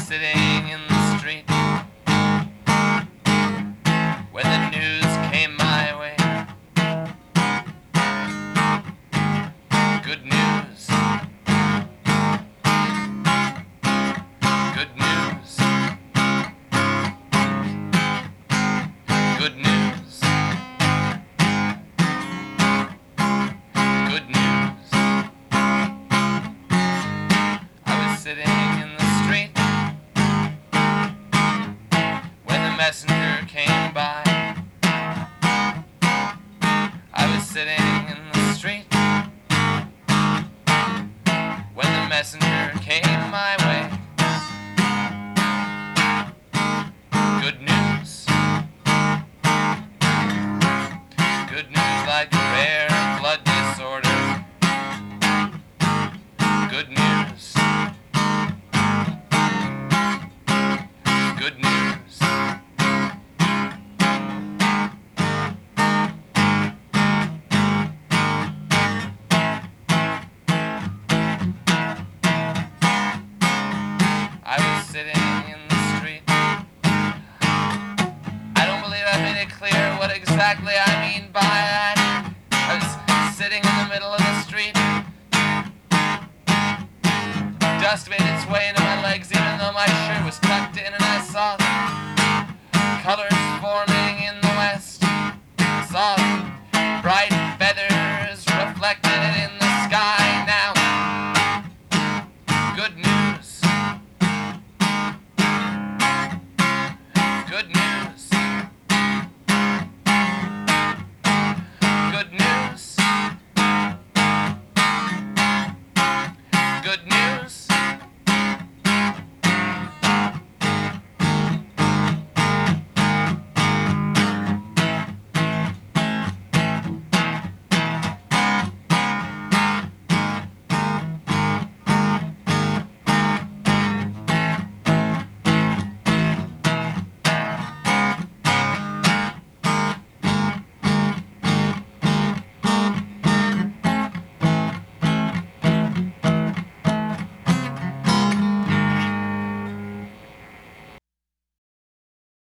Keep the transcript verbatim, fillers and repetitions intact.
sitting in the street when the news came my way. Good news. Good news. Good news. Good news. I was sitting in the street when the messenger came by. I was sitting in the street when the messenger came my way. Good news. Good news like a rare blood disorder. Good news. Good news. I was sitting in the street. I don't believe I made it clear what exactly I mean by that. I was sitting in the middle of the street. Dust made its way into my legs even though my shirt was tucked in